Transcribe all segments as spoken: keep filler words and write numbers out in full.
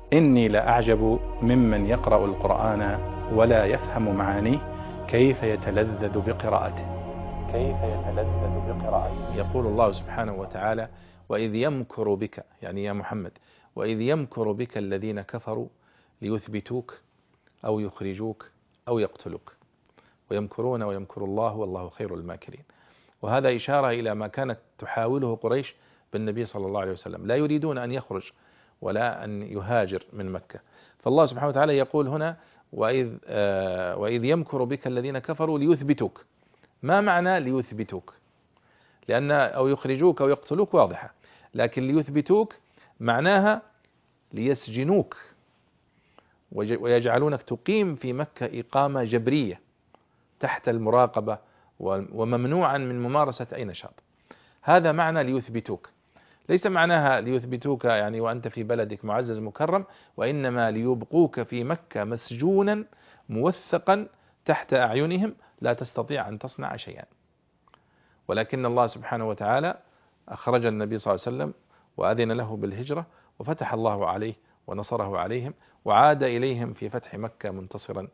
إني لأعجب ممن يقرأ القرآن ولا يفهم معانيه كيف يتلذذ بقراءته كيف يتلذذ بقراءته يقول الله سبحانه وتعالى: وإذ يمكر بك، يعني يا محمد، وإذ يمكر بك الذين كفروا ليثبتوك أو يخرجوك أو يقتلوك ويمكرون ويمكر الله والله خير الماكرين. وهذا إشارة إلى ما كانت تحاوله قريش بالنبي صلى الله عليه وسلم، لا يريدون أن يخرج ولا أن يهاجر من مكة. فالله سبحانه وتعالى يقول هنا: وإذ, آه وإذ يمكر بك الذين كفروا ليثبتوك. ما معنى ليثبتوك؟ لأن أو يخرجوك أو يقتلوك واضحة، لكن ليثبتوك معناها ليسجنوك ويجعلونك تقيم في مكة إقامة جبرية تحت المراقبة وممنوعا من ممارسة أي نشاط. هذا معنى ليثبتوك، ليس معناها ليثبتوك يعني وأنت في بلدك معزز مكرم، وإنما ليبقوك في مكة مسجونا موثقا تحت أعينهم لا تستطيع أن تصنع شيئا. ولكن الله سبحانه وتعالى أخرج النبي صلى الله عليه وسلم وأذن له بالهجرة، وفتح الله عليه ونصره عليهم، وعاد إليهم في فتح مكة منتصرا،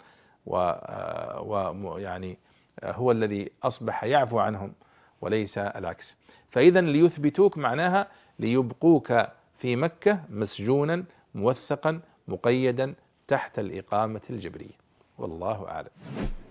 ويعني هو الذي أصبح يعفو عنهم وليس العكس. فإذا ليثبتوك معناها ليبقوك في مكة مسجونا موثقا مقيدا تحت الإقامة الجبرية. والله أعلم.